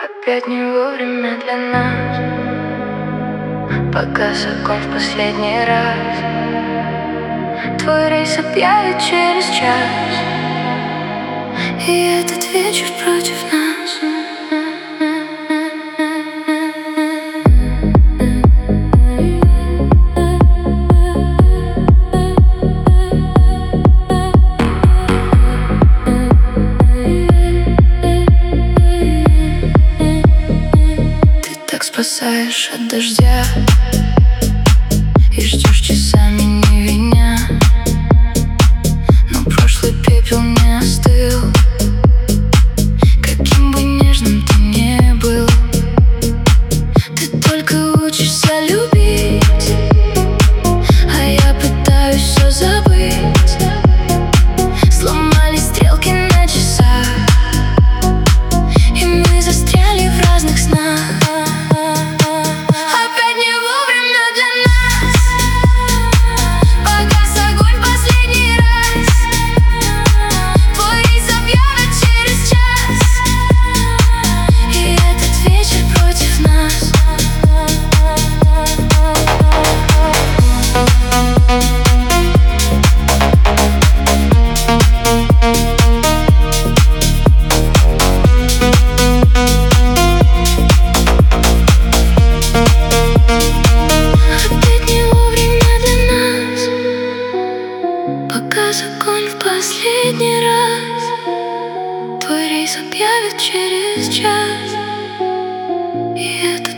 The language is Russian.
Опять не вовремя для нас. Погас огонь в последний раз. Твой рейс объявит через час, и этот вечер против нас. Ты так спасаешь от дождя и ждешь часами не виня, но прошлый пепел не остыл. Каким бы нежным ты не был, ты только учишься любить, а я пытаюсь все забыть. Сломались стрелки на часах, и мы застряли в разных снах. Опять не вовремя для нас. Погас огонь в последний раз. Твой рейс объявят через час, и этот вечер против нас. Опять не вовремя для нас. Погас огонь в последний раз. Твой рейс объявят через час, и этот